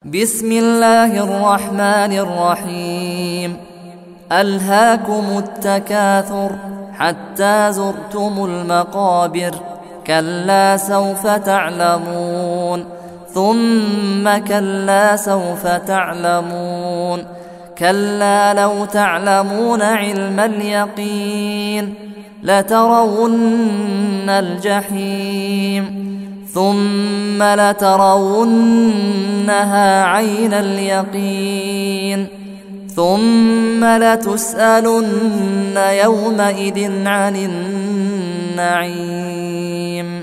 بسم الله الرحمن الرحيم. ألهاكم التكاثر حتى زرتم المقابر، كلا سوف تعلمون ثم كلا سوف تعلمون، كلا لو تعلمون علم اليقين لترون الجحيم ثم لترونها عين اليقين ثم لتسألن يومئذ عن النعيم.